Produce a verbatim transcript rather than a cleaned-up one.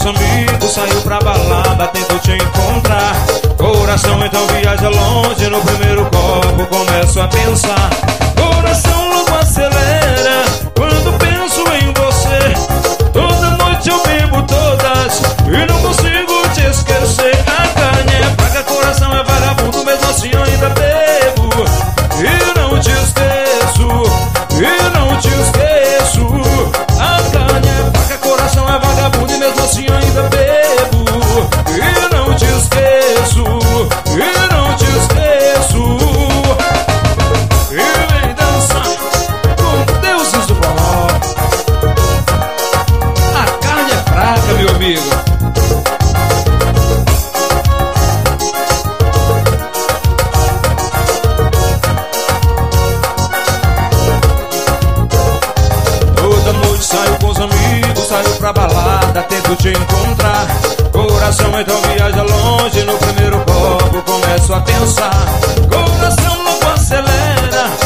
amigos, saiu pra balada, tento te encontrar. Coração então viaja longe, no primeiro copo começo a pensar. Coração logo acelera, quando penso em você. Toda noite eu bebo todas e não consigo te esquecer. A carne é fraca, coração é vagabundo, mesmo assim eu ainda bebo e não te esqueço, e não te esqueço. A carne é fraca, coração é vagabundo e mesmo assim eu ainda bebo e não te esqueço, e não te esqueço. E vem dançar com deuses do forró. A carne é fraca, meu amigo. Toda noite saio com os amigos, saio pra balada, tento te encontrar. Coração então viaja longe, no primeiro copo começo a pensar. Coração logo acelera,